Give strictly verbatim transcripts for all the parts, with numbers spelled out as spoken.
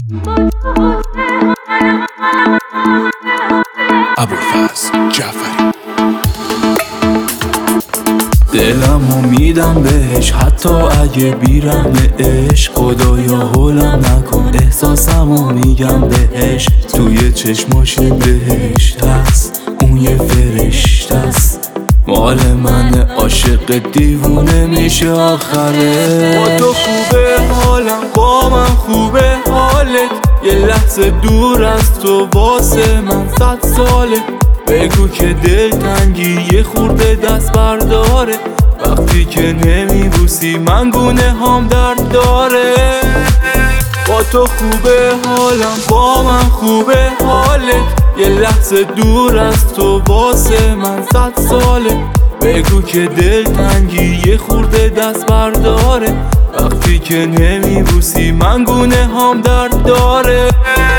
ابوالفضل جعفری. دلمو میدم بهش حتی اگه بیرم عشق، خدایا هولم نکن احساسمو میگم بهش. توی چشماشی بهشت هست، اون یه فرشته است، مال من عاشق دیوونه میشه آخره. با تو خوبه حالم، با من خوبه حالت، یه لحظه دور از تو واسه من صد ساله. بگو که دلتنگی یه خورده دست برداره، وقتی که نمیبوسی من گونه هام درد داره. با تو خوبه حالم، با من خوبه حالت، یه لحظه دور از تو واسه من صد ساله. بگو که دلتنگی یه خورده دست برداره، وقتی که نمیبوسی من گونه هام درد داره.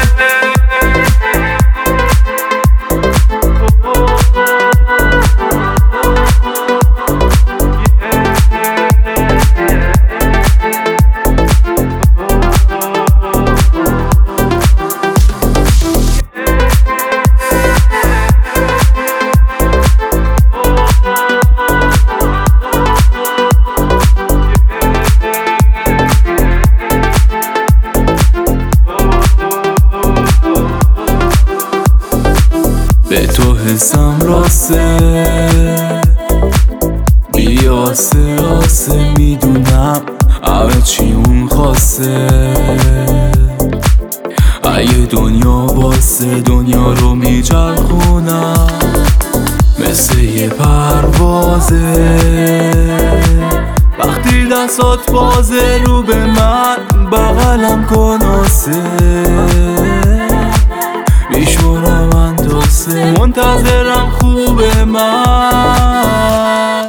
به تو حسم راسته، بیا آسه آسه، میدونم همه چی اون خواسته. اگه دنیا واسه دنیا رو میچرخونم، مثل یه پروازه. وقتی دستات بازه رو به من بغلم کن آسه، بیشورم اندازه منتظرم خوبه من.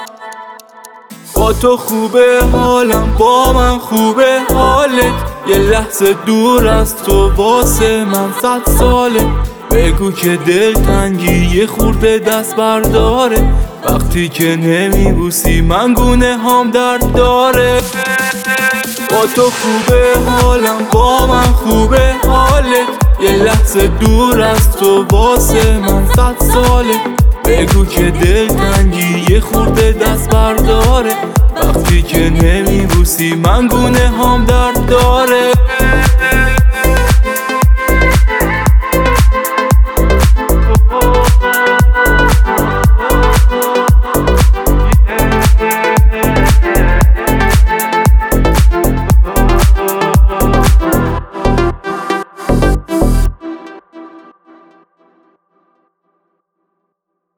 با تو خوبه حالم، با من خوبه حالت، یه لحظه دور از تو واسه من صد ساله. بگو که دلتنگی یه خورده دست برداره، وقتی که نمیبوسی من گونه هام درد داره. با تو خوبه حالم، با من خوبه حالت، یه لحظه دور از تو واسه من صد ساله. بگو که دلتنگی یه خورده دست برداره، وقتی که نمیبوسی من گونه هام درد داره.